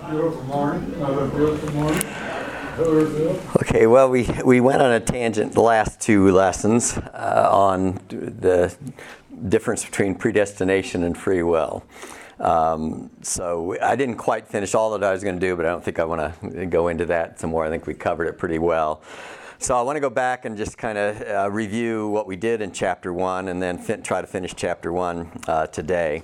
Beautiful morning. Another beautiful morning. Hillsville. Okay, well, we went on a tangent the last two lessons on the difference between predestination and free will. So I didn't quite finish all that I was going to do, but I don't think I want to go into that some more. I think we covered it pretty well. So I want to go back and just kind of review what we did in chapter 1 and then try to finish chapter 1 today.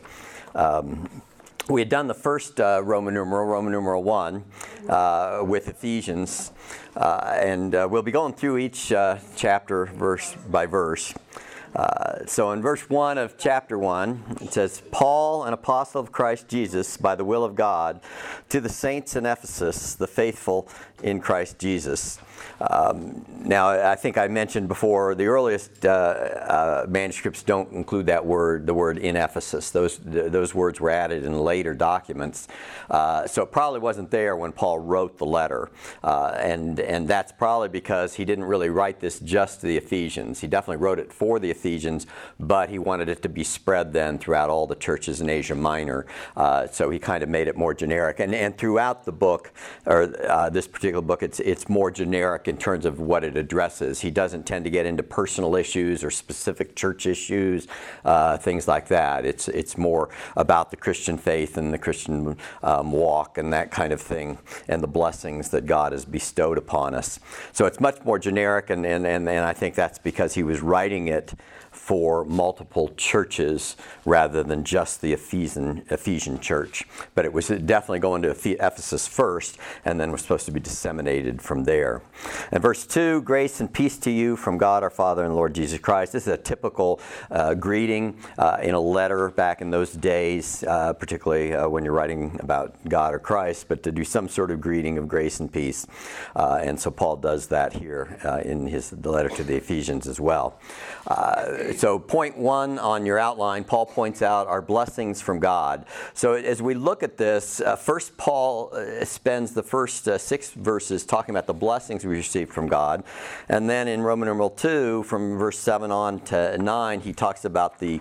We had done the first Roman numeral 1, with Ephesians, and we'll be going through each chapter verse by verse. So in verse 1 of chapter 1, it says, Paul, an apostle of Christ Jesus, by the will of God, to the saints in Ephesus, the faithful in Christ Jesus. Now, I think I mentioned before, the earliest manuscripts don't include that word, the word in Ephesus. Those words were added in later documents. So it probably wasn't there when Paul wrote the letter. And that's probably because he didn't really write this just to the Ephesians. He definitely wrote it for the Ephesians, but he wanted it to be spread then throughout all the churches in Asia Minor. So he kind of made it more generic. And throughout the book, or this particular book, it's more generic in terms of what it addresses. He doesn't tend to get into personal issues or specific church issues, things like that. It's more about the Christian faith and the Christian walk and that kind of thing, and the blessings that God has bestowed upon us. So it's much more generic, and I think that's because he was writing it for multiple churches rather than just the Ephesian church. But it was definitely going to Ephesus first, and then was supposed to be disseminated from there. And verse 2, grace and peace to you from God our Father and Lord Jesus Christ. This is a typical greeting in a letter back in those days, particularly when you're writing about God or Christ, but to do some sort of greeting of grace and peace. And so Paul does that here in the letter to the Ephesians as well. So point 1 on your outline, Paul points out our blessings from God. So as we look at this, first Paul spends the first 6 verses talking about the blessings we received from God. And then in Roman numeral 2, from verse 7 on to 9, he talks about the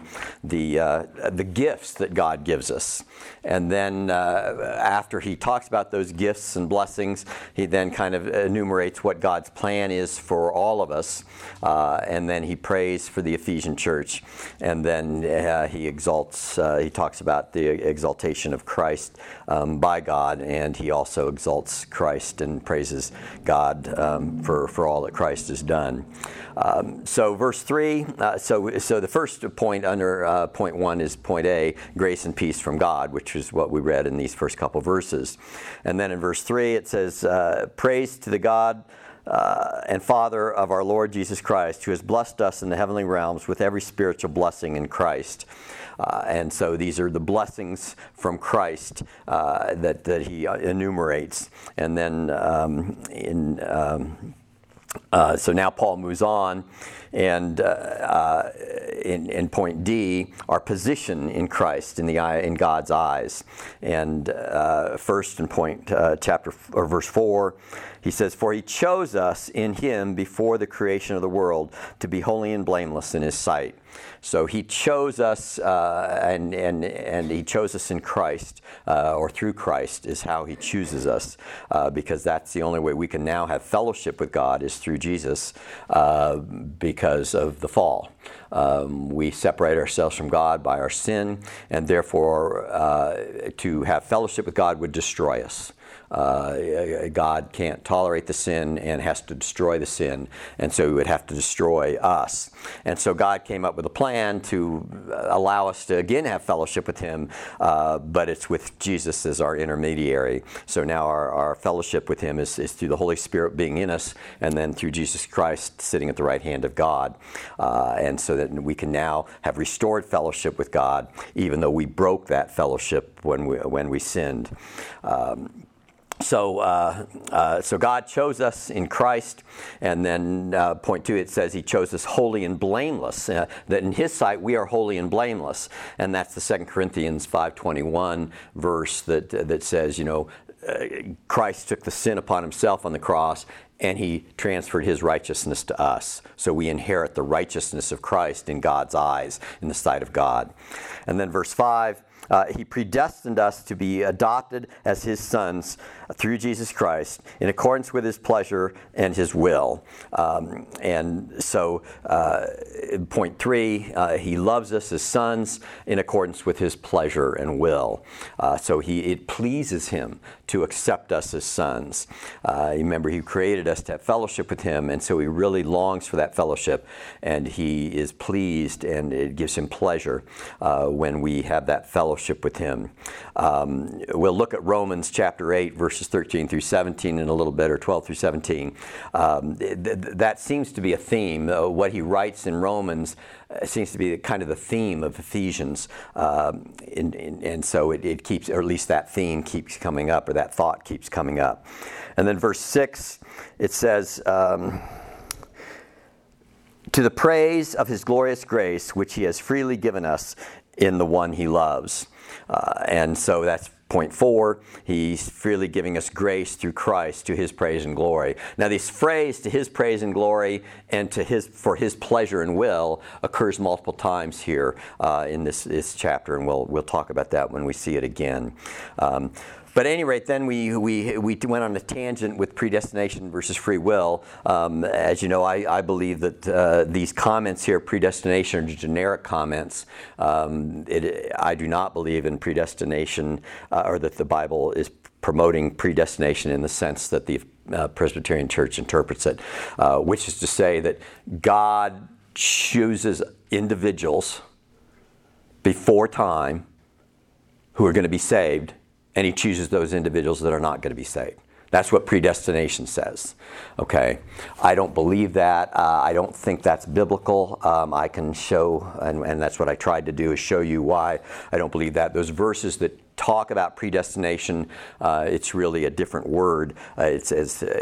gifts that God gives us. And then after he talks about those gifts and blessings, he then kind of enumerates what God's plan is for all of us. And then he prays for the Ephesian church, and then he talks about the exaltation of Christ by God, and he also exalts Christ and praises God for all that Christ has done. So verse 3, so the first point under point 1 is point A, grace and peace from God, which is what we read in these first couple verses. And then in verse 3 it says, praise to the God and Father of our Lord Jesus Christ, who has blessed us in the heavenly realms with every spiritual blessing in Christ. And so these are the blessings from Christ that he enumerates. And then so now Paul moves on, and in point D, our position in Christ in God's eyes. And first in point verse 4, he says, "For he chose us in him before the creation of the world to be holy and blameless in his sight." So he chose us, and he chose us in Christ, or through Christ is how he chooses us, because that's the only way we can now have fellowship with God is through Jesus, because of the fall. We separate ourselves from God by our sin, and therefore to have fellowship with God would destroy us. God can't tolerate the sin and has to destroy the sin, and so he would have to destroy us. And so God came up with a plan to allow us to again have fellowship with him, but it's with Jesus as our intermediary. So now our fellowship with him is through the Holy Spirit being in us, and then through Jesus Christ sitting at the right hand of God. And so that we can now have restored fellowship with God, even though we broke that fellowship when we sinned. So God chose us in Christ, and then point 2, it says he chose us holy and blameless, that in his sight we are holy and blameless. And that's the 2 Corinthians 5:21 verse that says, Christ took the sin upon himself on the cross, and he transferred his righteousness to us. So we inherit the righteousness of Christ in God's eyes, in the sight of God. And then verse 5, He predestined us to be adopted as His sons through Jesus Christ in accordance with His pleasure and His will. And so, point 3, He loves us as sons in accordance with His pleasure and will. So it pleases Him to accept us as sons. Remember, He created us to have fellowship with Him, and so He really longs for that fellowship, and He is pleased, and it gives Him pleasure when we have that fellowship with Him. We'll look at Romans chapter 8, verses 13 through 17 in a little bit, or 12 through 17. That seems to be a theme. What he writes in Romans seems to be kind of the theme of Ephesians. And so it keeps, or at least that theme keeps coming up, or that thought keeps coming up. And then verse 6, it says, to the praise of His glorious grace, which He has freely given us in the one He loves. And so that's point 4, He's freely giving us grace through Christ to His praise and glory. Now, this phrase, to His praise and glory, and for His pleasure and will, occurs multiple times here in this chapter, and we'll talk about that when we see it again. But at any rate, then we went on a tangent with predestination versus free will. As you know, I believe that these comments here, predestination, are generic comments. I do not believe in predestination, or that the Bible is promoting predestination in the sense that the Presbyterian Church interprets it, which is to say that God chooses individuals before time who are going to be saved, and He chooses those individuals that are not going to be saved. That's what predestination says. Okay, I don't believe that. I don't think that's biblical. I can show, and that's what I tried to do, is show you why I don't believe that. Those verses that talk about predestination, it's really a different word. It's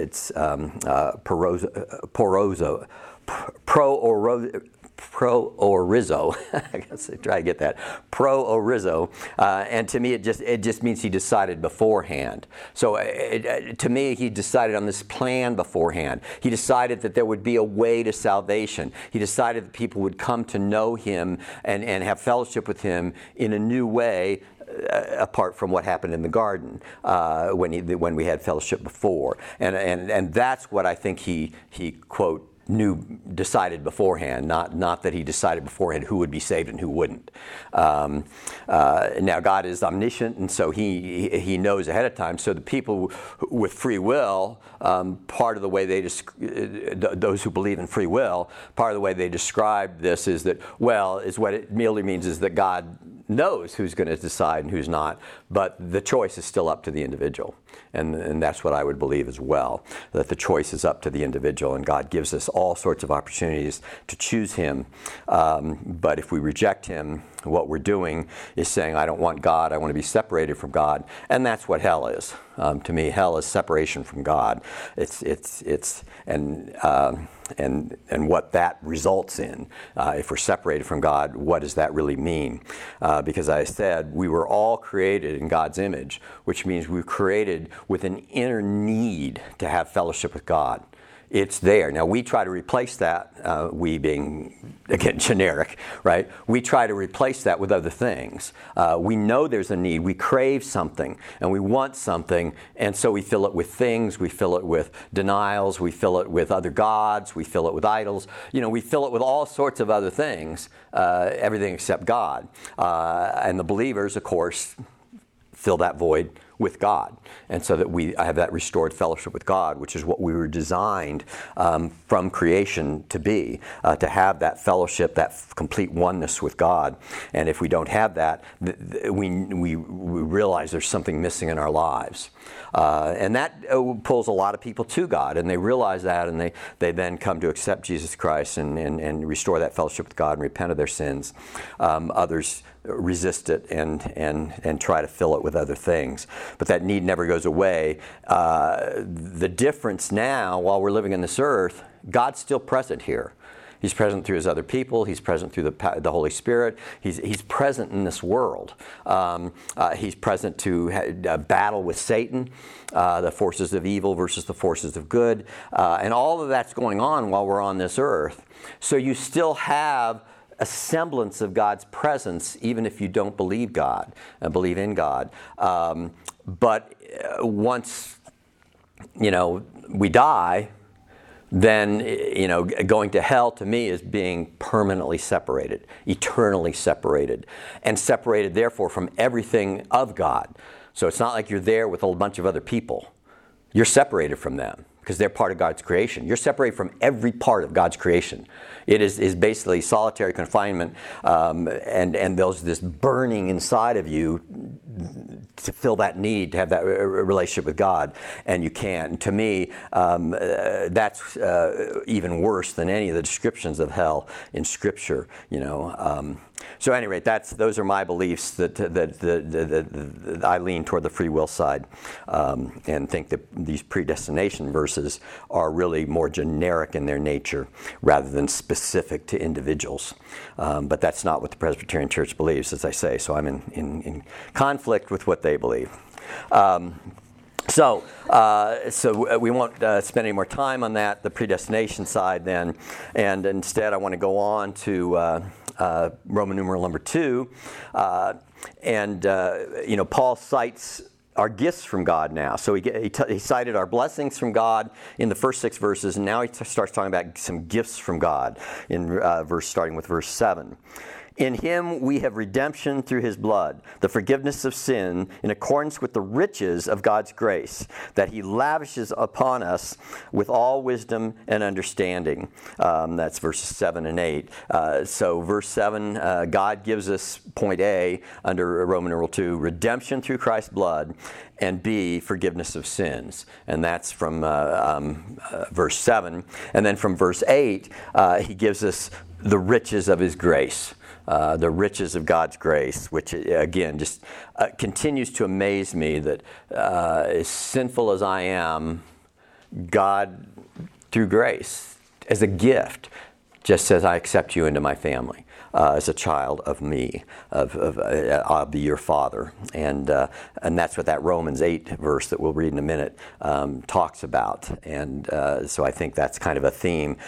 pro-orizo. I guess I try to get that. Pro-orizo. And to me, it just means He decided beforehand. So to me, He decided on this plan beforehand. He decided that there would be a way to salvation. He decided that people would come to know Him and have fellowship with Him in a new way, apart from what happened in the garden when we had fellowship before. And that's what I think he quote, decided beforehand, not that He decided beforehand who would be saved and who wouldn't. Now, God is omniscient, and so He knows ahead of time. So the people with free will, part of the way those who believe in free will, part of the way they describe this is that, is what it merely means is that God knows who's going to decide and who's not, but the choice is still up to the individual. And that's what I would believe as well, that the choice is up to the individual, and God gives us all sorts of opportunities to choose Him. But if we reject Him, what we're doing is saying, I don't want God, I want to be separated from God, and that's what hell is. To me, hell is separation from God. And what that results in. If we're separated from God, what does that really mean? Because I said we were all created in God's image, which means we were created with an inner need to have fellowship with God. It's there. Now, we try to replace that, we being, again, generic, right? We try to replace that with other things. We know there's a need. We crave something, and we want something, and so we fill it with things. We fill it with denials. We fill it with other gods. We fill it with idols. We fill it with all sorts of other things, everything except God. And the believers, of course, fill that void with God, and so that I have that restored fellowship with God, which is what we were designed from creation to be, to have that fellowship, that complete oneness with God. And if we don't have that, we realize there's something missing in our lives. And that pulls a lot of people to God, and they realize that, and they then come to accept Jesus Christ and restore that fellowship with God and repent of their sins. Others resist it and try to fill it with other things. But that need never goes away. The difference now, while we're living on this earth, God's still present here. He's present through His other people. He's present through the Holy Spirit. He's present in this world. He's present to battle with Satan, the forces of evil versus the forces of good. And all of that's going on while we're on this earth. So you still have a semblance of God's presence, even if you don't believe God, believe in God. But once, we die, then, going to hell to me is being permanently separated, eternally separated, and separated, therefore, from everything of God. So it's not like you're there with a bunch of other people. You're separated from them because they're part of God's creation. You're separated from every part of God's creation. It is basically solitary confinement, and there's this burning inside of you to fill that need to have that relationship with God, and you can't. And to me, that's even worse than any of the descriptions of hell in Scripture. So, at any rate, those are my beliefs that I lean toward the free will side, and think that these predestination verses are really more generic in their nature rather than specific to individuals. But that's not what the Presbyterian Church believes, as I say. So I'm in conflict with what they believe. So we won't spend any more time on that, the predestination side then, and instead I want to go on to Roman numeral number 2, Paul cites our gifts from God now. So he cited our blessings from God in the first 6 verses, and now he starts talking about some gifts from God in starting with verse 7. In him we have redemption through his blood, the forgiveness of sin, in accordance with the riches of God's grace, that he lavishes upon us with all wisdom and understanding. That's verses 7 and 8. So verse 7, God gives us, point A, under Roman numeral 2, redemption through Christ's blood, and B, forgiveness of sins. And that's from verse 7. And then from verse 8, he gives us the riches of his grace. The riches of God's grace, which again just continues to amaze me that as sinful as I am, God, through grace, as a gift, just says, I accept you into my family as a child of me, I'll be your father. And that's what that Romans 8 verse that we'll read in a minute talks about. And so I think that's kind of a theme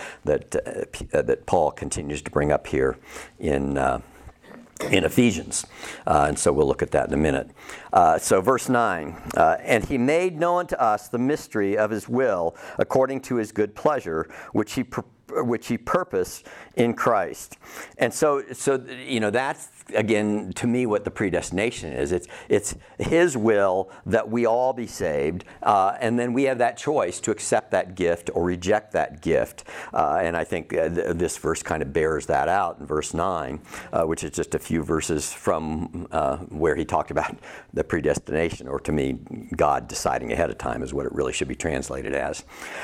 that Paul continues to bring up here in Ephesians. And so we'll look at that in a minute. So verse 9, and he made known to us the mystery of his will according to his good pleasure, which he purposed in Christ. And so that's, again, to me, what the predestination is. It's his will that we all be saved, and then we have that choice to accept that gift or reject that gift. And I think this verse kind of bears that out in verse 9, which is just a few verses from where he talked about the predestination, or to me, God deciding ahead of time is what it really should be translated as.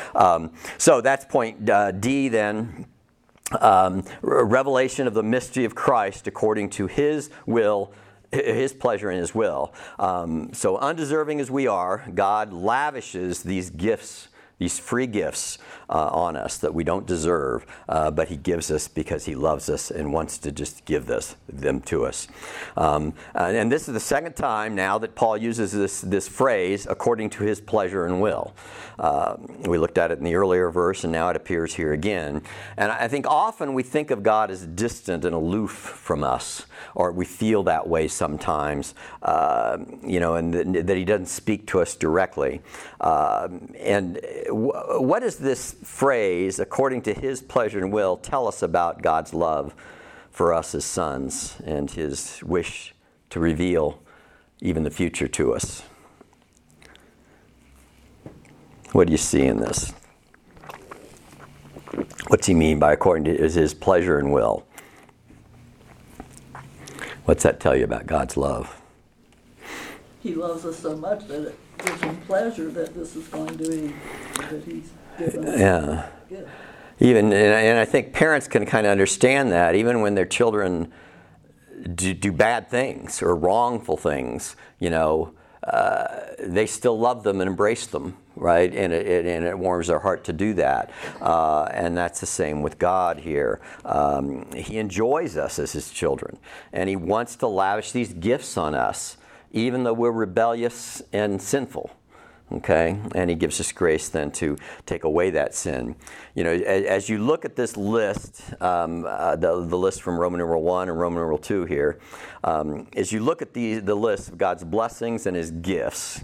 So that's point D then. Revelation of the mystery of Christ according to his will, his pleasure and his will. So undeserving as we are, God lavishes these gifts, these free gifts on us that we don't deserve, but he gives us because he loves us and wants to just give them to us. And this is the second time now that Paul uses this phrase, according to his pleasure and will. We looked at it in the earlier verse, and now it appears here again. And I think often we think of God as distant and aloof from us, or we feel that way sometimes, and that he doesn't speak to us directly. And what does this phrase, according to his pleasure and will, tell us about God's love for us as sons and his wish to reveal even the future to us? What do you see in this? What's he mean by according to his pleasure and will? What's that tell you about God's love? He loves us so much that it gives him pleasure that this is going to be, that he's given us a gift. Even, and I think parents can kind of understand that, even when their children do bad things or wrongful things, they still love them and embrace them, right? And it warms their heart to do that. And that's the same with God here. He enjoys us as his children, and he wants to lavish these gifts on us, even though we're rebellious and sinful. Okay, and he gives us grace then to take away that sin. You know, as you look at this list, the list from Roman numeral 1 and Roman numeral 2 here, as you look at the list of God's blessings and his gifts,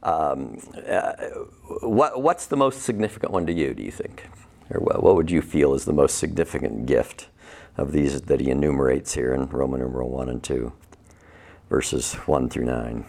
what's the most significant one to you, do you think? Or what would you feel is the most significant gift of these that he enumerates here in Roman numeral 1 and 2, verses 1 through 9?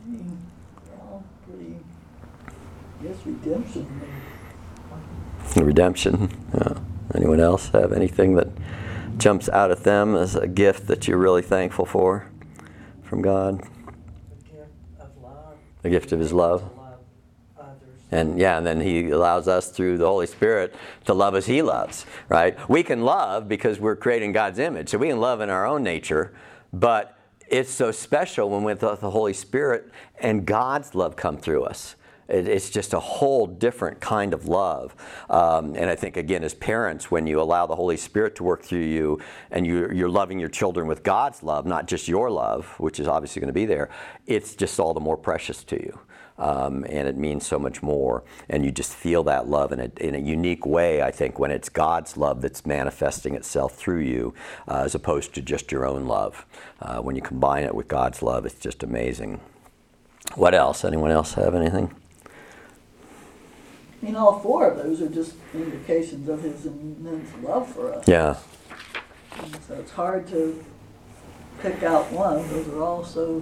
Yes, redemption. Redemption. Yeah. Anyone else have anything that jumps out at them as a gift that you're really thankful for from God? The gift of love. The gift of his love. To love others. And then he allows us through the Holy Spirit to love as he loves, right? We can love because we're creating God's image. So we can love in our own nature, but it's so special when with the Holy Spirit and God's love come through us. It's just a whole different kind of love. And I think, again, as parents, when you allow the Holy Spirit to work through you and you're loving your children with God's love, not just your love, which is obviously going to be there, it's just all the more precious to you. And it means so much more. And you just feel that love in a unique way, I think, when it's God's love that's manifesting itself through you, as opposed to just your own love. When you combine it with God's love, it's just amazing. What else? Anyone else have anything? I mean, all four of those are just indications of his immense love for us. Yeah. And so it's hard to pick out one. Those are all so...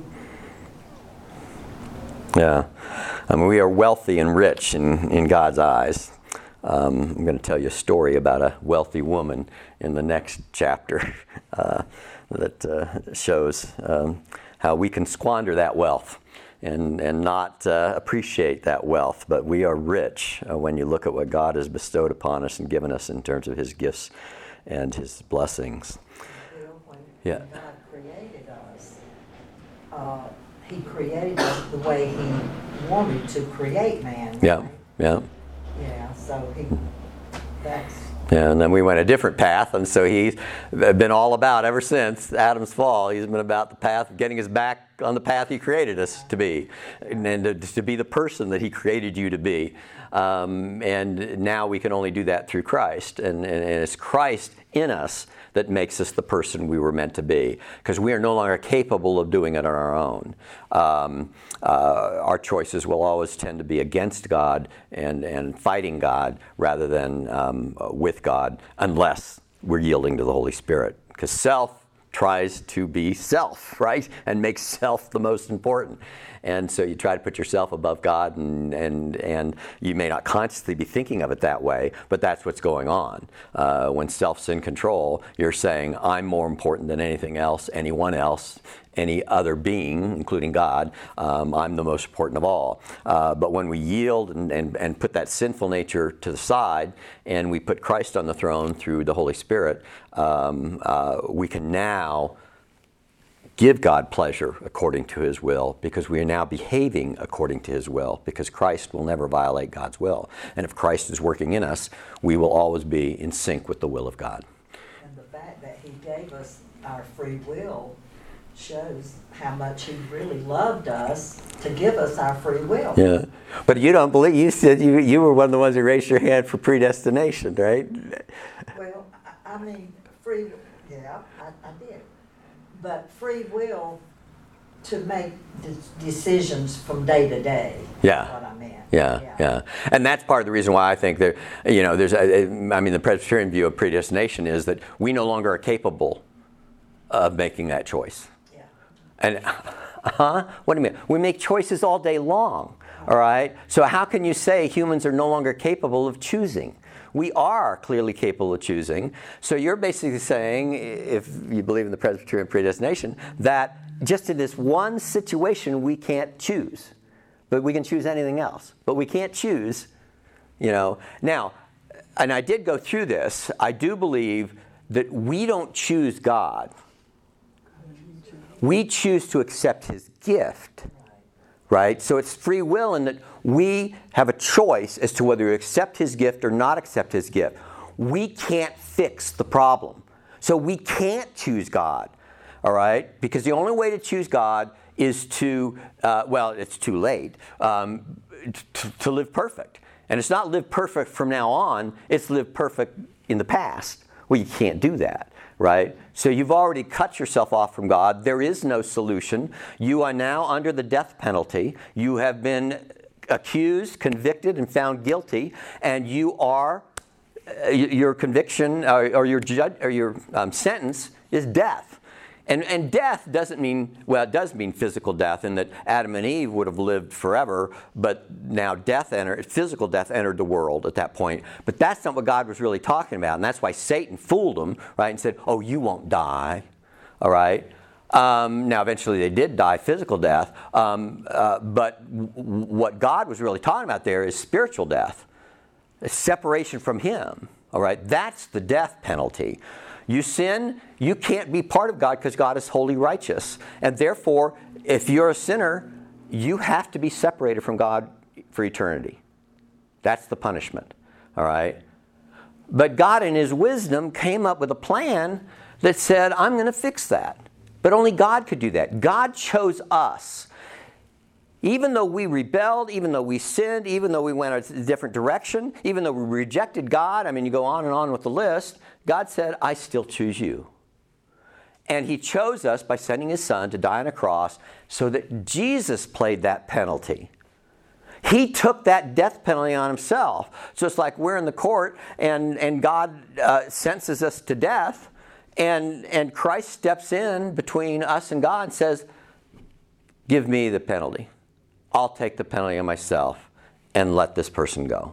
Yeah. I mean, we are wealthy and rich in God's eyes. I'm going to tell you a story about a wealthy woman in the next chapter that shows how we can squander that wealth and not appreciate that wealth. But we are rich when you look at what God has bestowed upon us and given us in terms of his gifts and his blessings. When Yeah. God created us, he created us the way he wanted to create man. Yeah, right? yeah. Yeah, so that's... Yeah, and then we went a different path, and so he's been all about, ever since Adam's fall, he's been about the path, getting us back on the path he created us to be, and to be the person that he created you to be. And now we can only do that through Christ, and it's Christ in us that makes us the person we were meant to be, because we are no longer capable of doing it on our own. Our choices will always tend to be against God and fighting God rather than with God, unless we're yielding to the Holy Spirit, because self tries to be self, right? And makes self the most important. And so you try to put yourself above God, and you may not consciously be thinking of it that way, but that's what's going on. When self's in control, you're saying, I'm more important than anything else, anyone else, any other being, including God. I'm the most important of all. But when we yield and put that sinful nature to the side, and we put Christ on the throne through the Holy Spirit, we can now give God pleasure according to his will, because we are now behaving according to his will, because Christ will never violate God's will. And if Christ is working in us, we will always be in sync with the will of God. And the fact that he gave us our free will shows how much he really loved us to give us our free will. Yeah, but you don't believe, you said you were one of the ones who raised your hand for predestination, right? Well, I mean, yeah, I did. But free will to make decisions from day to day. Yeah. Is what I meant. Yeah. And that's part of the reason why I think that, the Presbyterian view of predestination is that we no longer are capable of making that choice. Yeah. And, what do you mean? We make choices all day long, all right? So how can you say humans are no longer capable of choosing? We are clearly capable of choosing. So you're basically saying, if you believe in the Presbyterian predestination, that just in this one situation we can't choose. But we can choose anything else. But we can't choose, Now, and I did go through this. I do believe that we don't choose God. We choose to accept his gift. Right? So it's free will in that we have a choice as to whether to accept his gift or not accept his gift. We can't fix the problem. So we can't choose God. All right? Because the only way to choose God is to, it's too late, to live perfect. And it's not live perfect from now on, it's live perfect in the past. Well, you can't do that, right? So you've already cut yourself off from God. There is no solution. You are now under the death penalty. You have been accused, convicted, and found guilty, and you are, your conviction or your sentence is death. And death doesn't mean, well, it does mean physical death, in that Adam and Eve would have lived forever, but now physical death entered the world at that point. But that's not what God was really talking about, and that's why Satan fooled them, right, and said, oh, you won't die, all right? Now, eventually they did die, physical death, but what God was really talking about there is spiritual death, separation from Him, all right? That's the death penalty. You sin, you can't be part of God because God is wholly righteous. And therefore, if you're a sinner, you have to be separated from God for eternity. That's the punishment, all right? But God in His wisdom came up with a plan that said, I'm going to fix that. But only God could do that. God chose us. Even though we rebelled, even though we sinned, even though we went a different direction, even though we rejected God, I mean, you go on and on with the list, God said, I still choose you. And He chose us by sending His Son to die on a cross so that Jesus paid that penalty. He took that death penalty on Himself. So it's like we're in the court and God sentences us to death, and Christ steps in between us and God and says, give me the penalty. I'll take the penalty on myself and let this person go.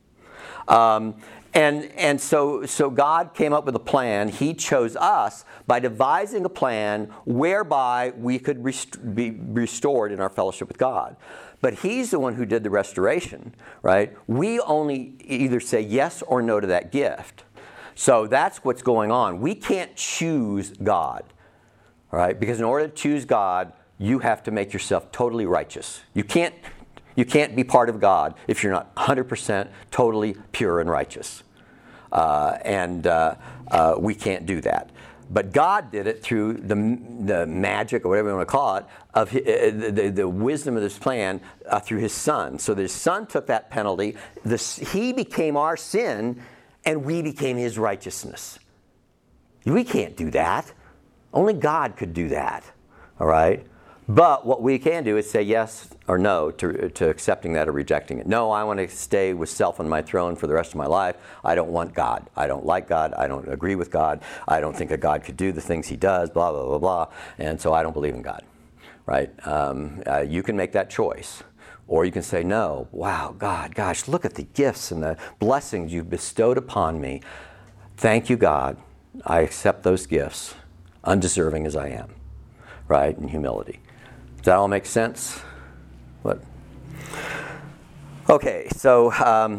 And so God came up with a plan. He chose us by devising a plan whereby we could be restored in our fellowship with God. But He's the one who did the restoration, right? We only either say yes or no to that gift. So that's what's going on. We can't choose God, all right? Because in order to choose God, you have to make yourself totally righteous. You can't be part of God if you're not 100% totally pure and righteous. We can't do that. But God did it through the magic, or whatever you want to call it, of the wisdom of this plan through His Son. So His Son took that penalty. He became our sin, and we became His righteousness. We can't do that. Only God could do that. All right? But what we can do is say yes or no to accepting that or rejecting it. No, I want to stay with self on my throne for the rest of my life. I don't want God. I don't like God. I don't agree with God. I don't think that God could do the things He does, blah, blah, blah, blah. And so I don't believe in God, right? You can make that choice. Or you can say, no, wow, God, gosh, look at the gifts and the blessings You've bestowed upon me. Thank you, God. I accept those gifts, undeserving as I am, right, in humility. Does that all make sense? What? Okay, so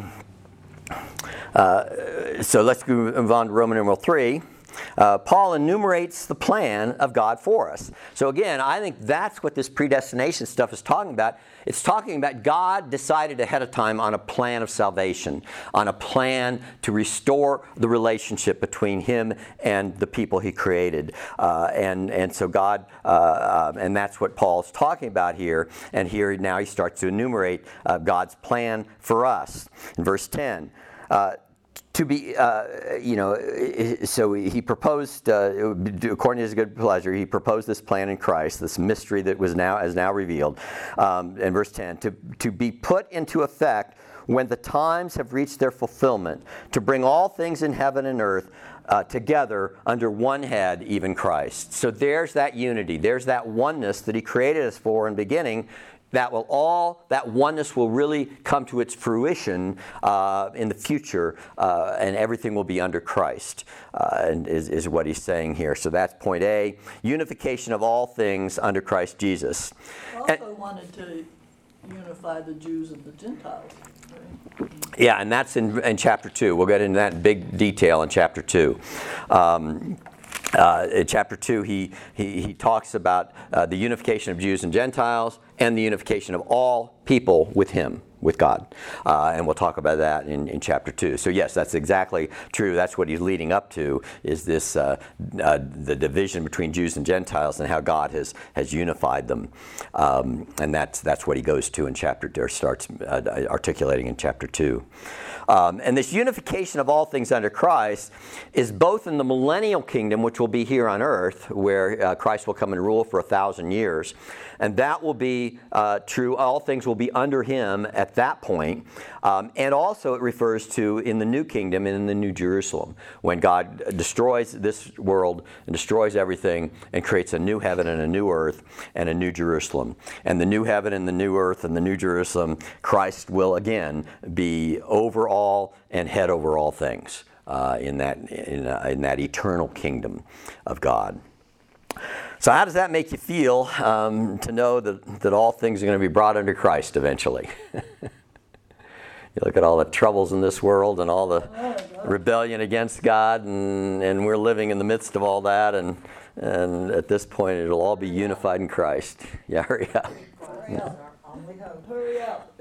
let's move on to Roman numeral 3. Paul enumerates the plan of God for us. So again, I think that's what this predestination stuff is talking about. It's talking about God decided ahead of time on a plan of salvation, on a plan to restore the relationship between Him and the people He created. And so God, and that's what Paul's talking about here. And here now he starts to enumerate God's plan for us. In verse 10, to be, so he proposed, according to His good pleasure, He proposed this plan in Christ, this mystery that is now revealed. In verse 10, to be put into effect when the times have reached their fulfillment, to bring all things in heaven and earth together under one head, even Christ. So there's that unity. There's that oneness that He created us for in the beginning. That oneness will really come to its fruition in the future, and everything will be under Christ, and is what he's saying here. So that's point A, unification of all things under Christ Jesus. He also wanted to unify the Jews and the Gentiles. Right? Yeah, and that's in chapter 2. We'll get into that in big detail in chapter 2. In chapter 2, he talks about the unification of Jews and Gentiles and the unification of all people with Him, with God. And we'll talk about that in chapter 2. So yes, that's exactly true. That's what he's leading up to, is this the division between Jews and Gentiles and how God has unified them. And that's what he goes to in or starts articulating in chapter 2. And this unification of all things under Christ is both in the millennial kingdom, which will be here on earth, where Christ will come and rule for 1,000 years. And that will be true. All things will be under him at that point. And also it refers to in the new kingdom and in the new Jerusalem, when God destroys this world and destroys everything and creates a new heaven and a new earth and a new Jerusalem. And the new heaven and the new earth and the new Jerusalem, Christ will again be over all and head over all things in that eternal kingdom of God. So how does that make you feel to know that all things are going to be brought under Christ eventually? You look at all the troubles in this world and all the rebellion against God, and we're living in the midst of all that, and at this point it'll all be unified in Christ. Yeah, hurry up. Hurry up. Only hope. Hurry up.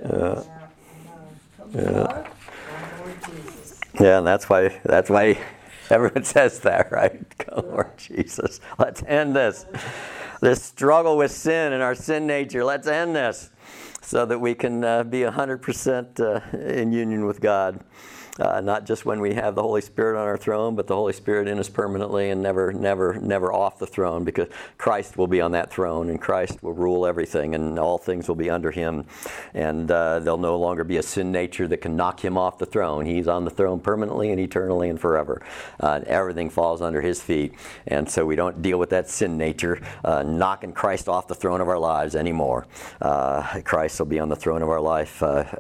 Yeah. Yeah, and that's why everyone says that, right? Come, Lord Jesus. Let's end this struggle with sin and our sin nature. Let's end this so that we can be 100% in union with God. Not just when we have the Holy Spirit on our throne, but the Holy Spirit in us permanently and never off the throne, because Christ will be on that throne and Christ will rule everything and all things will be under him. And there'll no longer be a sin nature that can knock him off the throne. He's on the throne permanently and eternally and forever. Everything falls under his feet. And so we don't deal with that sin nature knocking Christ off the throne of our lives anymore. Christ will be on the throne of our life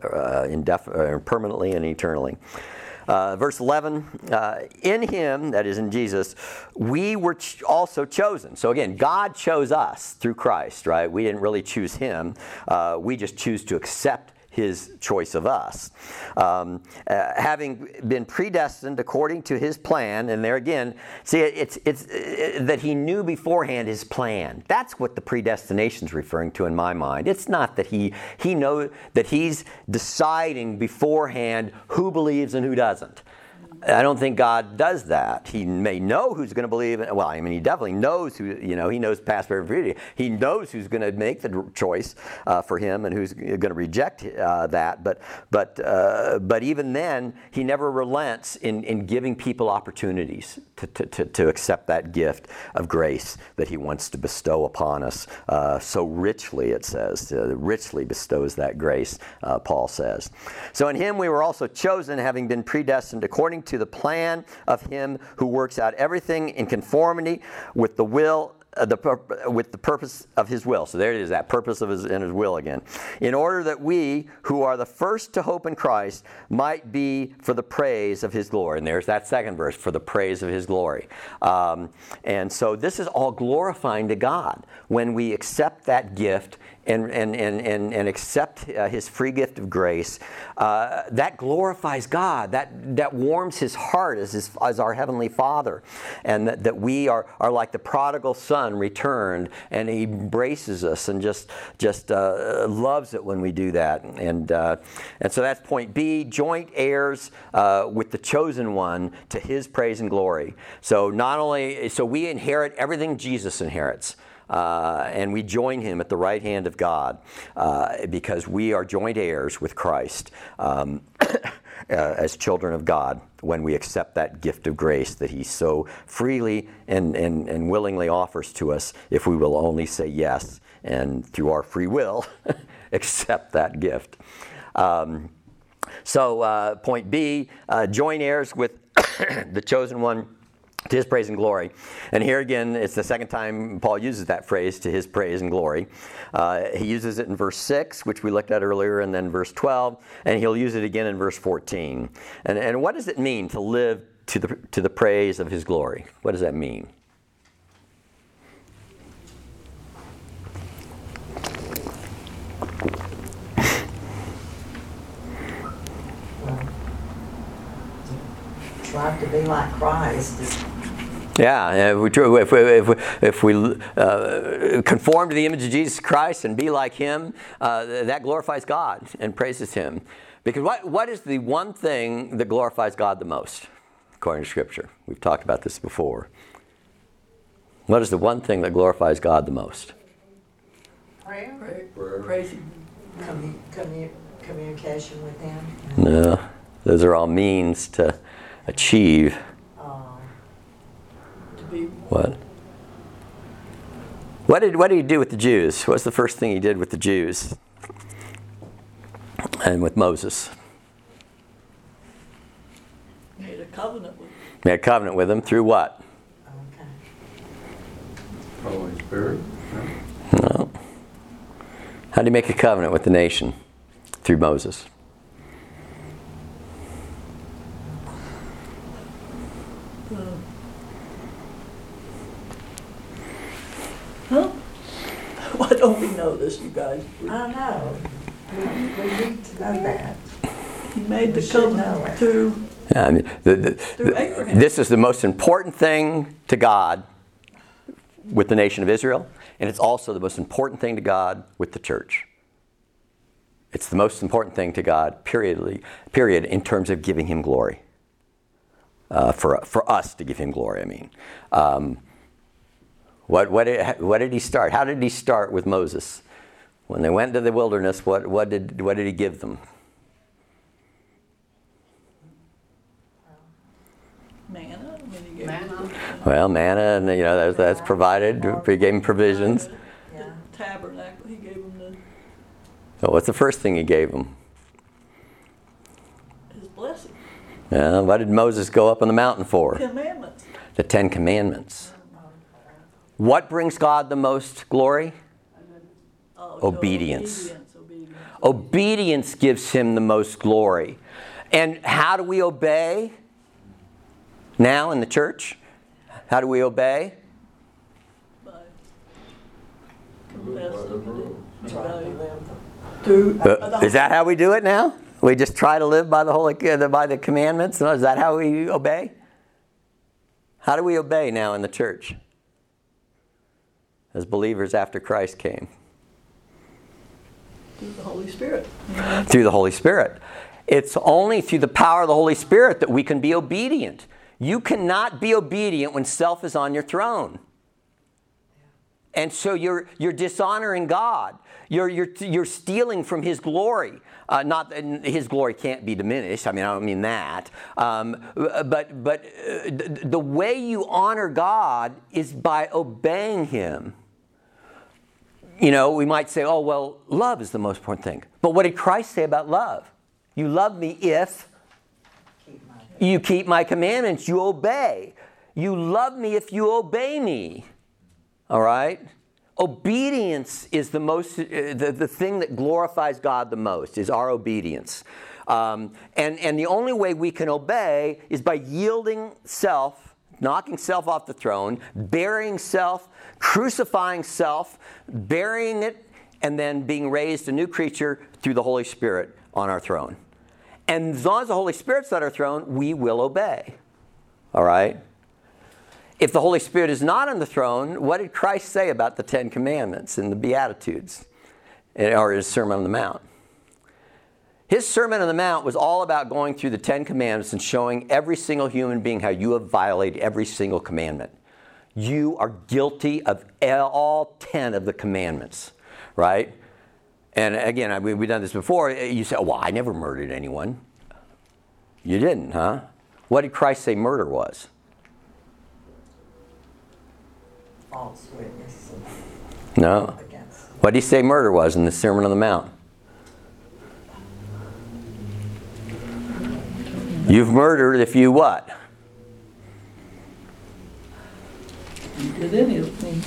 permanently and eternally. Verse 11, in him, that is in Jesus, we were also chosen. So again, God chose us through Christ, right? We didn't really choose him. We just choose to accept his choice of us. Having been predestined according to his plan, and there again, see, it's that he knew beforehand his plan. That's what the predestination is referring to in my mind. It's not that he knows that he's deciding beforehand who believes and who doesn't. I don't think God does that. He may know who's going to believe. Well, I mean, he definitely knows who. He knows past, present, future. He knows who's going to make the choice for him and who's going to reject that. But even then, he never relents in giving people opportunities to accept that gift of grace that he wants to bestow upon us so richly. It says richly bestows that grace. Paul says. So in him we were also chosen, having been predestined according to the plan of him who works out everything in conformity with the will, with the purpose of his will. So there it is, that purpose of his will again. In order that we, who are the first to hope in Christ, might be for the praise of his glory. And there's that second verse, for the praise of his glory. And so this is all glorifying to God when we accept that gift and accept his free gift of grace. That glorifies God. That warms his heart as our Heavenly Father. And that we are like the prodigal son returned, and he embraces us and just loves it when we do that. And so that's point B, joint heirs with the chosen one to his praise and glory. So we inherit everything Jesus inherits. And we join him at the right hand of God because we are joint heirs with Christ as children of God when we accept that gift of grace that he so freely and willingly offers to us if we will only say yes and through our free will accept that gift. So point B, joint heirs with the chosen one to his praise and glory. And here again, it's the second time Paul uses that phrase, to his praise and glory. He uses it in verse 6, which we looked at earlier, and then verse 12, and he'll use it again in verse 14. And what does it mean to live to the praise of his glory? What does that mean? Try to be like Christ. Yeah, if we conform to the image of Jesus Christ and be like Him, that glorifies God and praises Him. Because what is the one thing that glorifies God the most, according to Scripture? We've talked about this before. What is the one thing that glorifies God the most? Prayer. Praising. Communication with Him. No, those are all means to achieve To be what? What did He do with the Jews? What's the first thing He did with the Jews and with Moses? made a covenant with. Made a covenant with them through what? Okay. Holy Spirit. No. How did He make a covenant with the nation? Through Moses. Huh? Why don't we know this, you guys? I know. We need to know that. He made the We should know covenant it. through I mean, Through Abraham. this is the most important thing to God with the nation of Israel, and it's also the most important thing to God with the church. It's the most important thing to God, period, in terms of giving Him glory. For us to give Him glory, I mean. What did He start? How did He start with Moses? When they went into the wilderness, what did He give them? manna. I mean, he gave Manna. Well, manna, and that's provided. He gave them provisions. The tabernacle. He gave him So what's the first thing He gave them? his blessing. Yeah, what did Moses go up on the mountain for? Commandments. The 10 Commandments. What brings God the most glory? Oh, Obedience. Obedience. Obedience gives Him the most glory. And how do we obey? Now in the church? How do we obey? By By the confessing rule. through Is that how we do it now? We just try to live by by the commandments? Is that how we obey? How do we obey now in the church? As believers after Christ came. through the Holy Spirit. Through the Holy Spirit. It's only through the power of the Holy Spirit that we can be obedient. You cannot be obedient when self is on your throne. And so you're dishonoring God. You're stealing from His glory. Not that His glory can't be diminished. I mean, I don't mean that. But the way you honor God is by obeying Him. We might say, oh, well, love is the most important thing. But what did Christ say about love? You love me if you keep my commandments, you obey. You love me if you obey me. All right? Obedience is the most, the thing that glorifies God the most, is our obedience. And the only way we can obey is by yielding self, knocking self off the throne, burying self, crucifying self, burying it, and then being raised a new creature through the Holy Spirit on our throne. And as long as the Holy Spirit's on our throne, we will obey. All right? If the Holy Spirit is not on the throne, what did Christ say about the 10 Commandments and the Beatitudes? Or His Sermon on the Mount? His Sermon on the Mount was all about going through the 10 Commandments and showing every single human being how you have violated every single commandment. You are guilty of all 10 of the commandments, right? And again, we've done this before. You say, oh, well, I never murdered anyone. You didn't, huh? What did Christ say murder was? False witness No. against. What did He say murder was in the Sermon on the Mount? You've murdered if you what? You did any of me.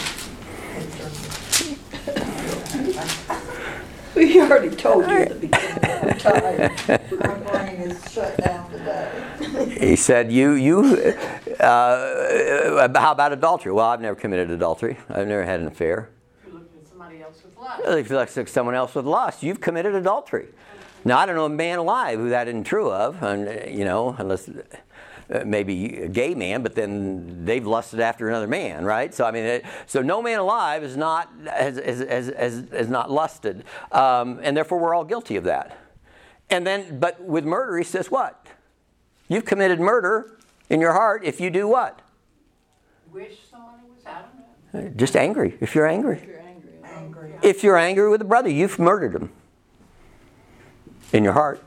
We already told you at the beginning of the time. My brain is shut down today. He said, how about adultery? Well, I've never committed adultery. I've never had an affair. You're looking at somebody else with lust. If you look at someone else with lust, you've committed adultery. Now, I don't know a man alive who that isn't true of, unless. maybe a gay man, but then they've lusted after another man, right? So I mean, so no man alive has not lusted, and therefore we're all guilty of that. And then, but with murder, he says what? You've committed murder in your heart if you do what? Wish somebody was out of it. Just angry. If you're angry. If you're angry. Angry. If you're angry with a brother, you've murdered him in your heart.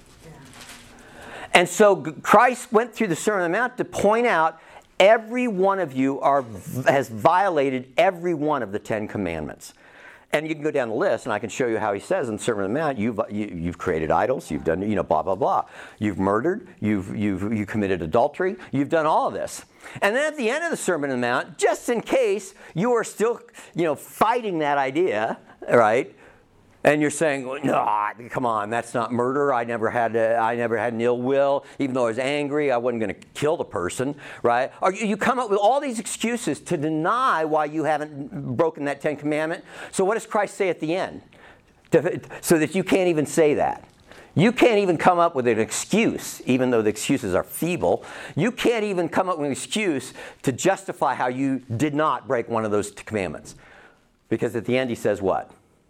And so Christ went through the Sermon on the Mount to point out every one of you has violated every one of the 10 Commandments. And you can go down the list, and I can show you how he says in the Sermon on the Mount, you've created idols, you've done, blah, blah, blah. You've murdered, you've committed adultery, you've done all of this. And then at the end of the Sermon on the Mount, just in case you are still, fighting that idea, right? And you're saying, well, no, come on, that's not murder. I never had an ill will. Even though I was angry, I wasn't going to kill the person, right? Or you come up with all these excuses to deny why you haven't broken that 10th commandment. So what does Christ say at the end? So that you can't even say that. You can't even come up with an excuse, even though the excuses are feeble. You can't even come up with an excuse to justify how you did not break one of those commandments. Because at the end he says what?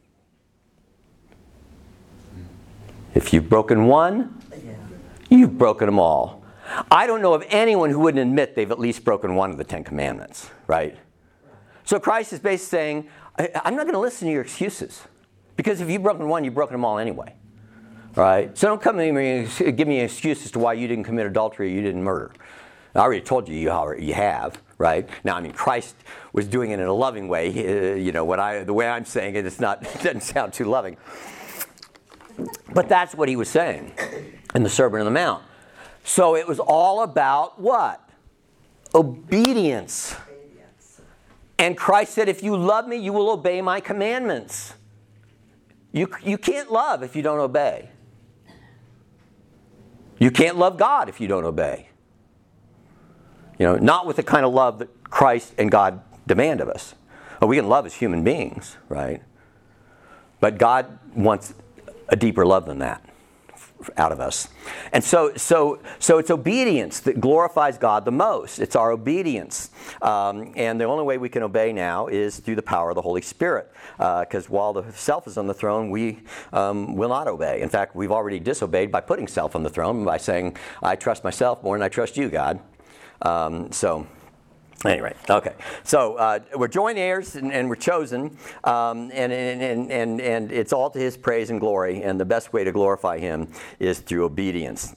If you've broken one, you've broken them all. I don't know of anyone who wouldn't admit they've at least broken one of the 10 Commandments, right? So Christ is basically saying, I'm not going to listen to your excuses. Because if you've broken one, you've broken them all anyway. Right? So don't come to me and give me an excuse as to why you didn't commit adultery or you didn't murder. I already told you you have, right? Now, I mean, Christ was doing it in a loving way. The way I'm saying it, it doesn't sound too loving. But that's what he was saying in the Sermon on the Mount. So it was all about what? Obedience. And Christ said, if you love me, you will obey my commandments. You can't love if you don't obey. You can't love God if you don't obey. Not with the kind of love that Christ and God demand of us. Well, we can love as human beings, right? But God wants a deeper love than that out of us. And so it's obedience that glorifies God the most. It's our obedience. And the only way we can obey now is through the power of the Holy Spirit. Because while the self is on the throne, we will not obey. In fact, we've already disobeyed by putting self on the throne, by saying, I trust myself more than I trust you, God. Anyway, okay. So we're joint heirs and we're chosen, and it's all to His praise and glory. And the best way to glorify Him is through obedience.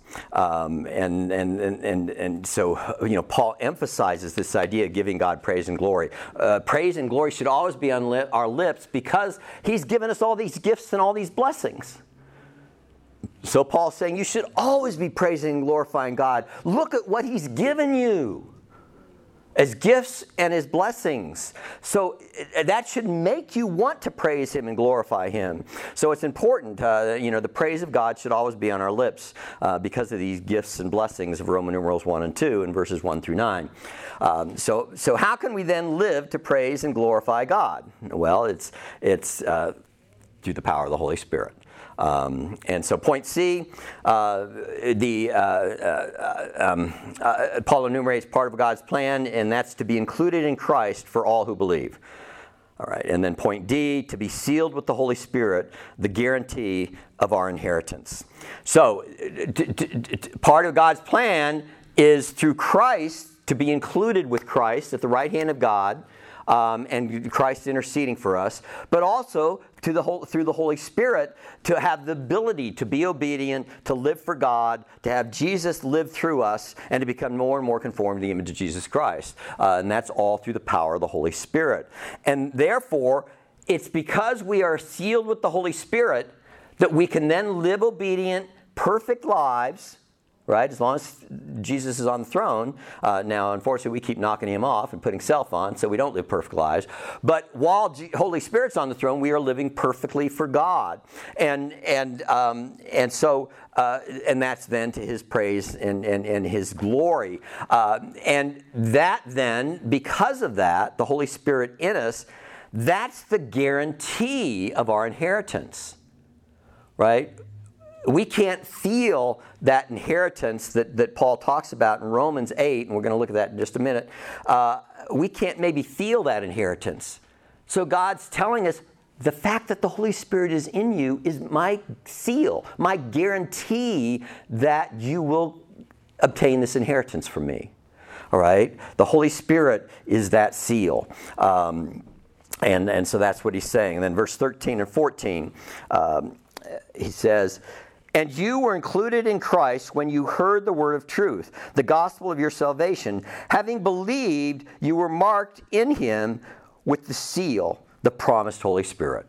So Paul emphasizes this idea of giving God praise and glory. Praise and glory should always be on our lips because He's given us all these gifts and all these blessings. So Paul's saying you should always be praising and glorifying God. Look at what He's given you as gifts and as blessings. So that should make you want to praise Him and glorify Him. So it's important, the praise of God should always be on our lips because of these gifts and blessings of Roman numerals 1 and 2 and verses 1 through 9. So how can we then live to praise and glorify God? Well, it's through the power of the Holy Spirit. And so point C, Paul enumerates part of God's plan, and that's to be included in Christ for all who believe. All right, and then point D, to be sealed with the Holy Spirit, the guarantee of our inheritance. So part of God's plan is through Christ to be included with Christ at the right hand of God, and Christ interceding for us, but also through the Holy Spirit to have the ability to be obedient, to live for God, to have Jesus live through us, and to become more and more conformed to the image of Jesus Christ. And that's all through the power of the Holy Spirit. And therefore, it's because we are sealed with the Holy Spirit that we can then live obedient, perfect lives, right? As long as Jesus is on the throne. Now, unfortunately, we keep knocking Him off and putting self on, so we don't live perfect lives. But while Holy Spirit's on the throne, we are living perfectly for God, and that's then to His praise and His glory. And that then, because of that, the Holy Spirit in us, that's the guarantee of our inheritance, right? we can't feel that inheritance that Paul talks about in Romans 8, and we're going to look at that in just a minute. We can't maybe feel that inheritance. So God's telling us, the fact that the Holy Spirit is in you is my seal, my guarantee that you will obtain this inheritance from me. All right? The Holy Spirit is that seal. And so that's what he's saying. And then verse 13 and 14, he says, "And you were included in Christ when you heard the word of truth, the gospel of your salvation. Having believed, you were marked in him with the seal, the promised Holy Spirit,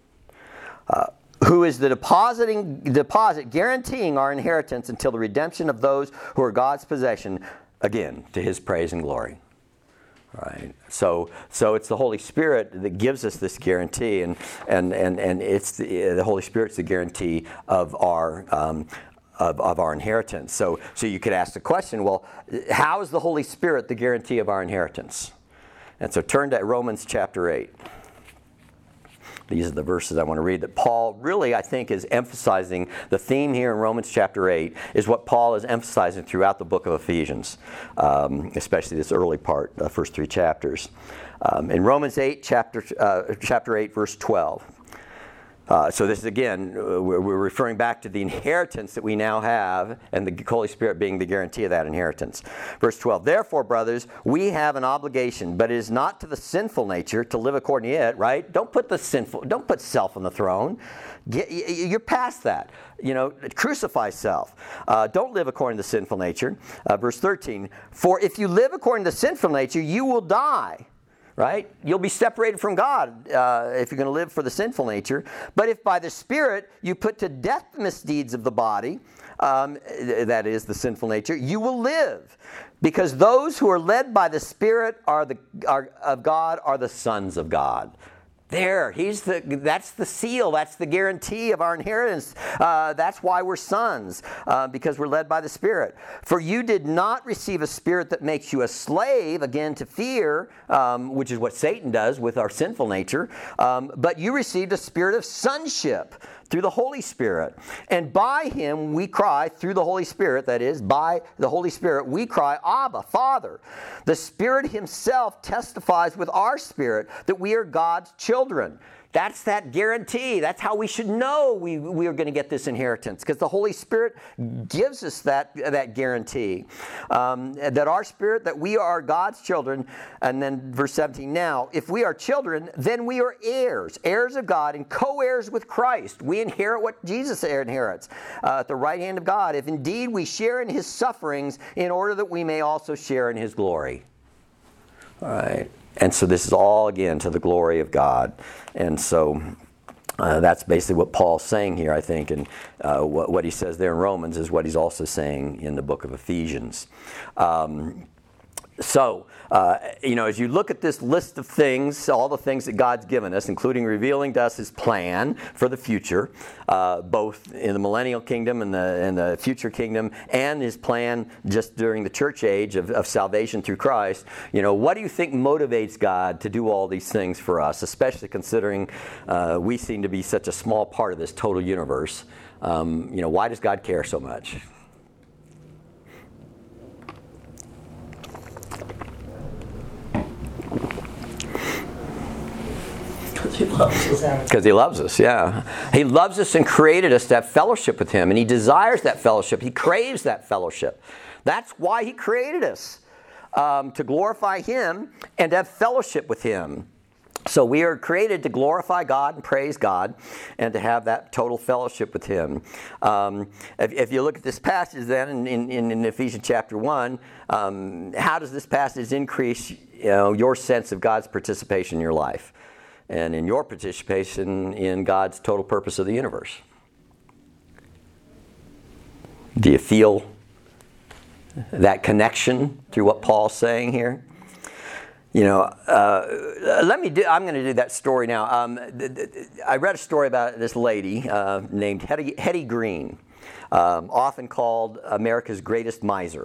who is the deposit guaranteeing our inheritance until the redemption of those who are God's possession, again, to his praise and glory." All right. So it's the Holy Spirit that gives us this guarantee, and it's the Holy Spirit's the guarantee of our inheritance. So you could ask the question, well, how is the Holy Spirit the guarantee of our inheritance? And so turn to Romans chapter 8. These are the verses I want to read that Paul really, I think, is emphasizing. The theme here in Romans chapter 8 is what Paul is emphasizing throughout the book of Ephesians, especially this early part, the first 3 chapters. In Romans 8, chapter 8, verse 12. So this is, again, we're referring back to the inheritance that we now have, and the Holy Spirit being the guarantee of that inheritance. Verse 12, "Therefore, brothers, we have an obligation, but it is not to the sinful nature to live according to it," right? Don't put self on the throne. You're past that. Crucify self. Don't live according to the sinful nature. Verse 13, "For if you live according to the sinful nature, you will die." Right? You'll be separated from God if you're going to live for the sinful nature. "But if by the Spirit you put to death the misdeeds of the body," that is the sinful nature, "you will live. Because those who are led by the Spirit of God are the sons of God." There, that's the seal, that's the guarantee of our inheritance. That's why we're sons, because we're led by the Spirit. "For you did not receive a spirit that makes you a slave, again to fear," which is what Satan does with our sinful nature, "but you received a spirit of sonship through the Holy Spirit. And by him we cry," through the Holy Spirit, that is, by the Holy Spirit, we cry, "Abba, Father." "The Spirit himself testifies with our spirit that we are God's children." That's that guarantee. That's how we should know we are going to get this inheritance, because the Holy Spirit gives us that guarantee. That our spirit, that we are God's children. And then verse 17, "Now, if we are children, then we are heirs, heirs of God and co-heirs with Christ." We inherit what Jesus inherits at the right hand of God, "if indeed we share in his sufferings, in order that we may also share in his glory." All right. And so this is all, again, to the glory of God. And so that's basically what Paul's saying here, I think. And what he says there in Romans is what he's also saying in the book of Ephesians. As you look at this list of things, all the things that God's given us, including revealing to us his plan for the future, both in the millennial kingdom and the future kingdom, and his plan just during the church age of salvation through Christ, what do you think motivates God to do all these things for us, especially considering we seem to be such a small part of this total universe? Why does God care so much? Because he loves us, yeah. He loves us and created us to have fellowship with him, and he desires that fellowship. He craves that fellowship. That's why he created us, to glorify him and to have fellowship with him. So we are created to glorify God and praise God and to have that total fellowship with him. If you look at this passage then in Ephesians chapter 1, how does this passage increase your sense of God's participation in your life and in your participation in God's total purpose of the universe? Do you feel that connection through what Paul's saying here? I'm going to do that story now. I read a story about this lady named Hetty Green, often called America's greatest miser.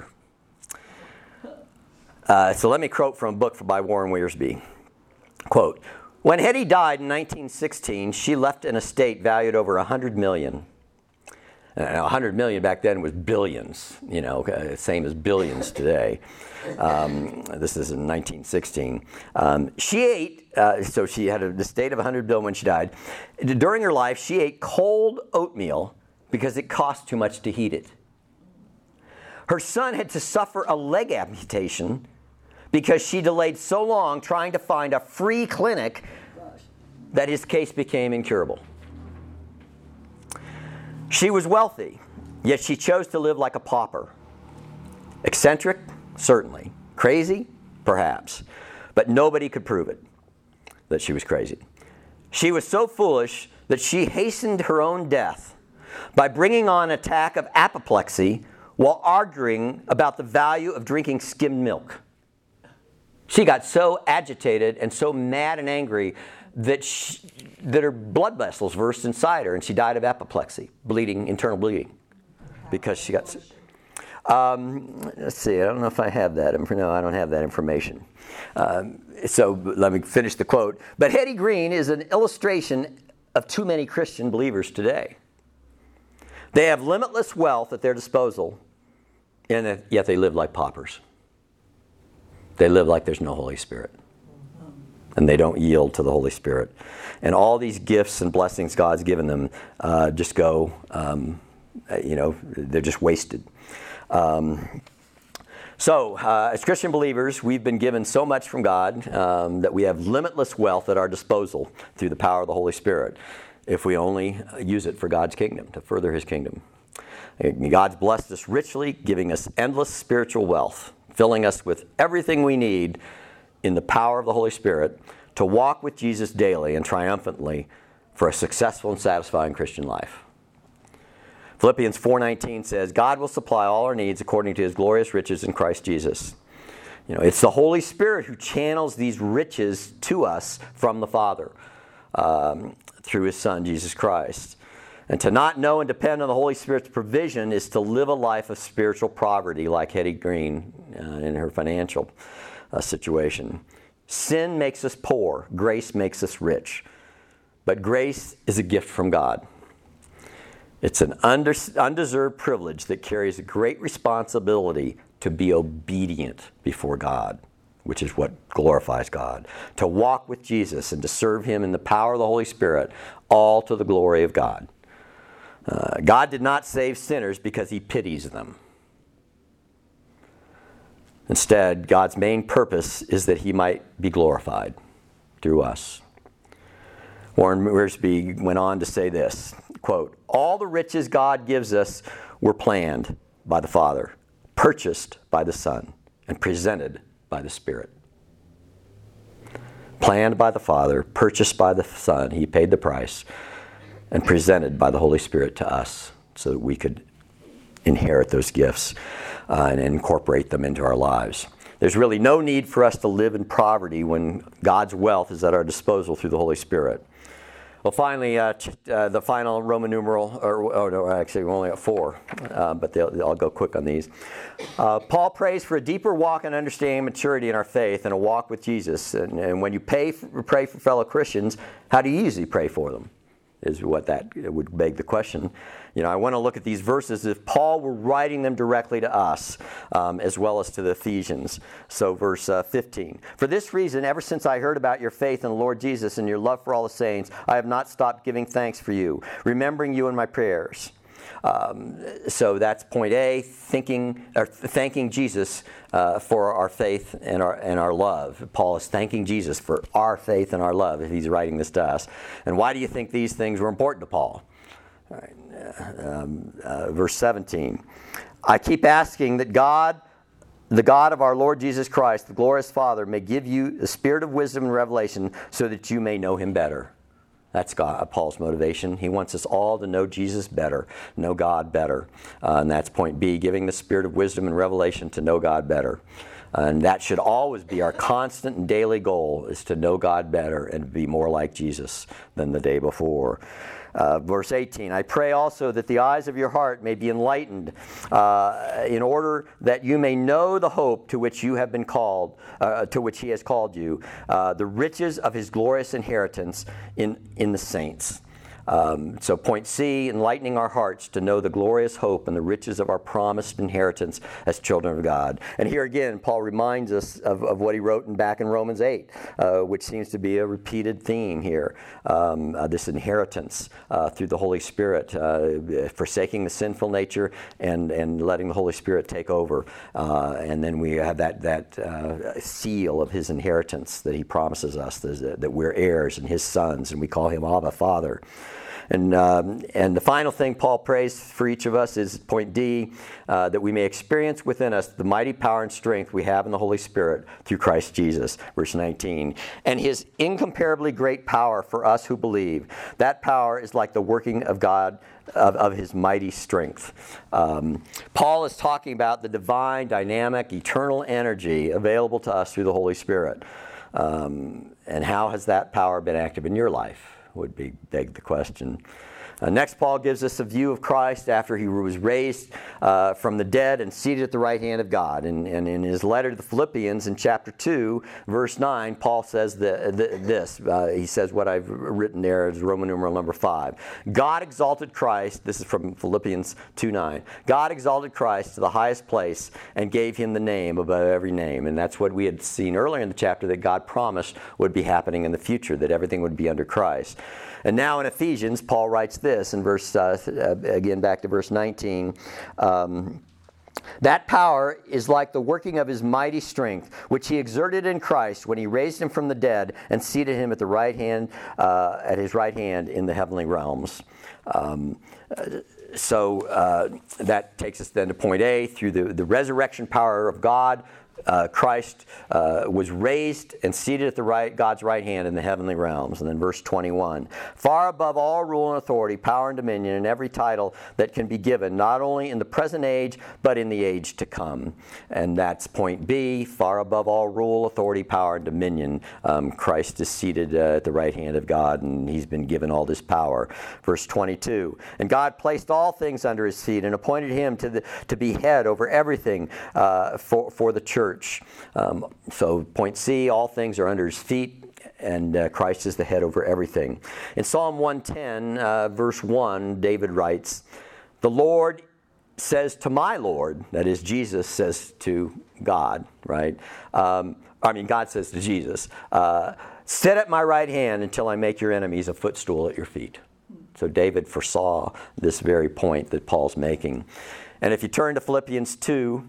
So let me quote from a book by Warren Wiersbe. Quote, "When Hetty died in 1916, she left an estate valued over $100 million. Now, 100 million back then was billions, same as billions today. This is in 1916. She ate, so she had the state of 100 billion when she died. During her life, she ate cold oatmeal because it cost too much to heat it. Her son had to suffer a leg amputation because she delayed so long trying to find a free clinic that his case became incurable. She was wealthy, yet she chose to live like a pauper. Eccentric? Certainly. Crazy? Perhaps. But nobody could prove it, that she was crazy. She was so foolish that she hastened her own death by bringing on an attack of apoplexy while arguing about the value of drinking skimmed milk. She got so agitated and so mad and angry that her blood vessels burst inside her, and she died of apoplexy, internal bleeding, because she got sick. Let's see, I don't know if I have that. No, I don't have that information. So let me finish the quote. But Hetty Green is an illustration of too many Christian believers today. They have limitless wealth at their disposal, and yet they live like paupers. They live like there's no Holy Spirit. And they don't yield to the Holy Spirit. And all these gifts and blessings God's given them just go, they're just wasted. So, as Christian believers, we've been given so much from God that we have limitless wealth at our disposal through the power of the Holy Spirit, if we only use it for God's kingdom, to further His kingdom. God's blessed us richly, giving us endless spiritual wealth, filling us with everything we need in the power of the Holy Spirit to walk with Jesus daily and triumphantly for a successful and satisfying Christian life. Philippians 4:19 says, God will supply all our needs according to His glorious riches in Christ Jesus. It's the Holy Spirit who channels these riches to us from the Father through His Son, Jesus Christ. And to not know and depend on the Holy Spirit's provision is to live a life of spiritual poverty, like Hetty Green in her financial situation. Sin makes us poor. Grace makes us rich. But grace is a gift from God. It's an undeserved privilege that carries a great responsibility to be obedient before God, which is what glorifies God. To walk with Jesus and to serve Him in the power of the Holy Spirit, all to the glory of God. God did not save sinners because He pities them. Instead, God's main purpose is that He might be glorified through us. Warren Wiersbe went on to say this, quote, all the riches God gives us were planned by the Father, purchased by the Son, and presented by the Spirit. Planned by the Father, purchased by the Son, He paid the price, and presented by the Holy Spirit to us so that we could inherit those gifts and incorporate them into our lives. There's really no need for us to live in poverty when God's wealth is at our disposal through the Holy Spirit. Well, finally, the final Roman numeral, actually we're only at 4, but I'll go quick on these. Paul prays for a deeper walk and understanding maturity in our faith and a walk with Jesus. And when you pray for fellow Christians, how do you usually pray for them? Is what that would beg the question. I want to look at these verses if Paul were writing them directly to us, as well as to the Ephesians. So verse 15. For this reason, ever since I heard about your faith in the Lord Jesus and your love for all the saints, I have not stopped giving thanks for you, remembering you in my prayers. So that's point A, thanking Jesus for our faith and our love. Paul is thanking Jesus for our faith and our love if he's writing this to us. And why do you think these things were important to Paul? All right, verse 17. I keep asking that God, the God of our Lord Jesus Christ, the glorious Father, may give you the spirit of wisdom and revelation so that you may know Him better. That's Paul's motivation. He wants us all to know Jesus better, know God better. And that's point B, giving the spirit of wisdom and revelation to know God better. And that should always be our constant and daily goal, is to know God better and be more like Jesus than the day before. Verse 18, I pray also that the eyes of your heart may be enlightened in order that you may know the hope to which you have been called, to which He has called you, the riches of His glorious inheritance in the saints. So point C, enlightening our hearts to know the glorious hope and the riches of our promised inheritance as children of God. And here again, Paul reminds us of what he wrote back in Romans 8, which seems to be a repeated theme here. This inheritance through the Holy Spirit, forsaking the sinful nature and letting the Holy Spirit take over. And then we have that seal of his inheritance that he promises us, that we're heirs and his sons, and we call him Abba, Father. And the final thing Paul prays for each of us is point D, that we may experience within us the mighty power and strength we have in the Holy Spirit through Christ Jesus, verse 19. And his incomparably great power for us who believe. That power is like the working of God, of his mighty strength. Paul is talking about the divine, dynamic, eternal energy available to us through the Holy Spirit. And how has that power been active in your life? Would beg the question. Next, Paul gives us a view of Christ after he was raised from the dead and seated at the right hand of God. And in his letter to the Philippians in chapter 2, verse 9, Paul says this. He says what I've written there is Roman numeral number 5. God exalted Christ, this is from Philippians 2:9. God exalted Christ to the highest place and gave him the name above every name. And that's what we had seen earlier in the chapter that God promised would be happening in the future, that everything would be under Christ. And now in Ephesians, Paul writes this in verse, again back to verse 19. That power is like the working of his mighty strength, which he exerted in Christ when he raised him from the dead and seated him at the right hand, at his right hand in the heavenly realms. So that takes us then to point A, through the resurrection power of God. Christ was raised and seated at God's right hand in the heavenly realms. And then verse 21, far above all rule and authority, power and dominion, and every title that can be given, not only in the present age, but in the age to come. And that's point B, far above all rule, authority, power, and dominion. Christ is seated at the right hand of God, and he's been given all this power. Verse 22, and God placed all things under his feet and appointed him to be head over everything for the church. So point C, all things are under his feet, and Christ is the head over everything. In Psalm 110, verse 1, David writes, the Lord says to my Lord, that is, Jesus says to God, right? God says to Jesus, sit at my right hand until I make your enemies a footstool at your feet. So David foresaw this very point that Paul's making. And if you turn to Philippians 2,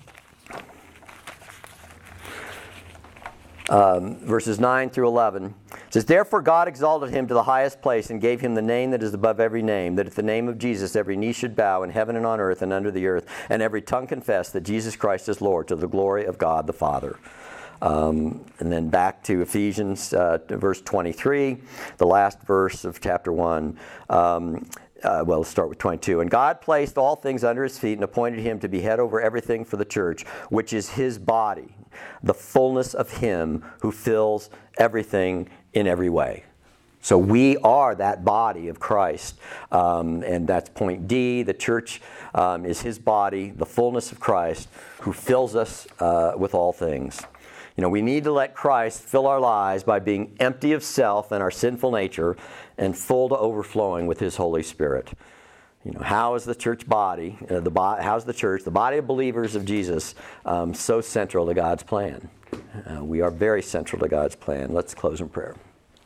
verses 9 through 11, it says, therefore God exalted him to the highest place and gave him the name that is above every name, that at the name of Jesus every knee should bow in heaven and on earth and under the earth, and every tongue confess that Jesus Christ is Lord, to the glory of God the Father. And then back to Ephesians verse 23, the last verse of chapter 1. Let's start with 22. And God placed all things under his feet and appointed him to be head over everything for the church, which is his body, the fullness of him who fills everything in every way. So we are that body of Christ. And that's point D. The church is his body, the fullness of Christ, who fills us with all things. You know, we need to let Christ fill our lives by being empty of self and our sinful nature and full to overflowing with his Holy Spirit. You know, how is the church body, how's the church, the body of believers of Jesus, so central to God's plan? We are very central to God's plan. Let's close in prayer.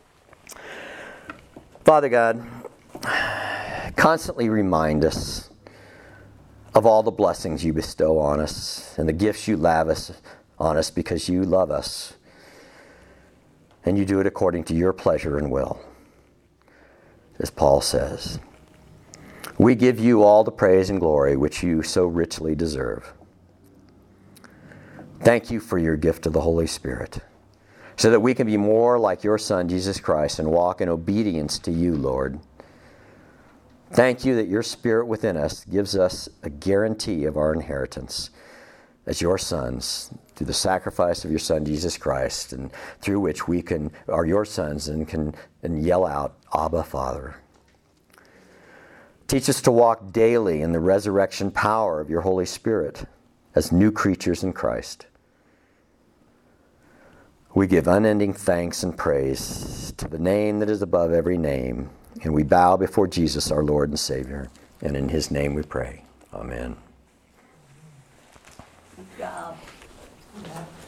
Father God, constantly remind us of all the blessings you bestow on us and the gifts you lavish on us because you love us. And you do it according to your pleasure and will. As Paul says, we give you all the praise and glory which you so richly deserve. Thank you for your gift of the Holy Spirit, so that we can be more like your Son, Jesus Christ, and walk in obedience to you, Lord. Thank you that your Spirit within us gives us a guarantee of our inheritance as your sons, through the sacrifice of your Son, Jesus Christ, and through which we are your sons and can yell out, Abba, Father. Teach us to walk daily in the resurrection power of your Holy Spirit as new creatures in Christ. We give unending thanks and praise to the name that is above every name, And we bow before Jesus, our Lord and Savior. And in his name we pray. Amen. Good job. Yeah.